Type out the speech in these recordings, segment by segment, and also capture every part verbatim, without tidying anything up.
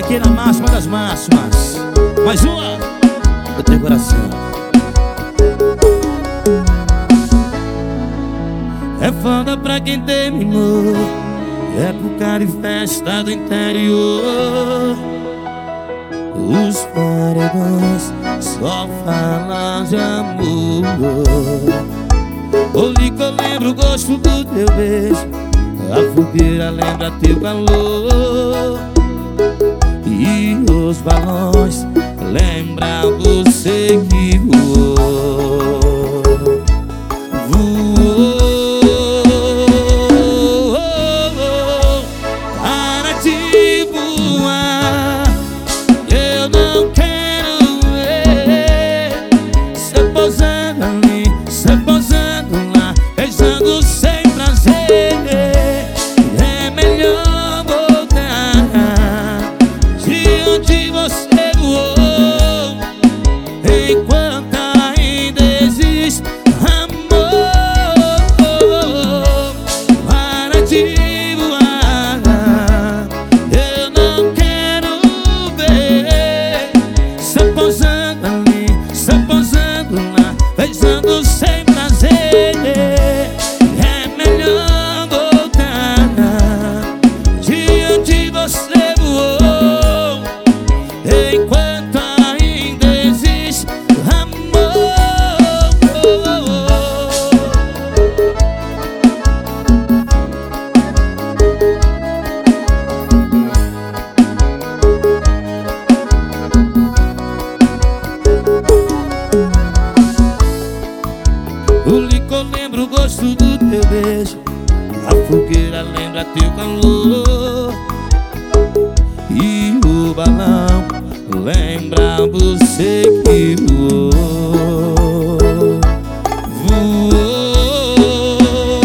aqui na máxima das máximas. Mais uma do teu coração. É foda pra quem terminou, é pro cara e festa do interior. Os paredões só falam de amor. Hoje que eu lembro o gosto do teu beijo, a fogueira lembra teu calor, e os balões lembram você que voou. Voou para te voar. Eu não quero ver você pousando ali, você pousando lá, beijando sem prazer. É melhor voltar de onde você voou, enquanto ainda existe amor. Para de voar. Eu não quero ver você pousando ali, você pousando lá, beijando sem prazer. É melhor voltar de onde você voou, enquanto ainda existe amor. O licor lembra o gosto do teu beijo, a fogueira lembra teu calor, e o balão lembra você que voou. Voou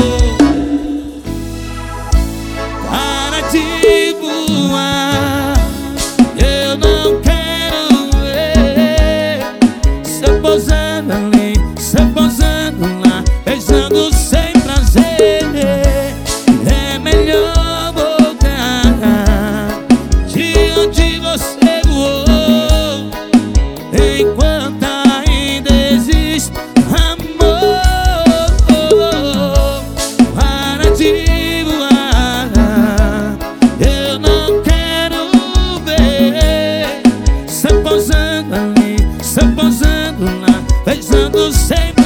para te voar. Eu não quero ver você pousando ali, você pousando lá, beijando sem prazer. É melhor voltar de onde você voou, enquanto ainda existe amor. Para de voar. Eu não quero ver você pousando ali, você pousando lá, beijando sem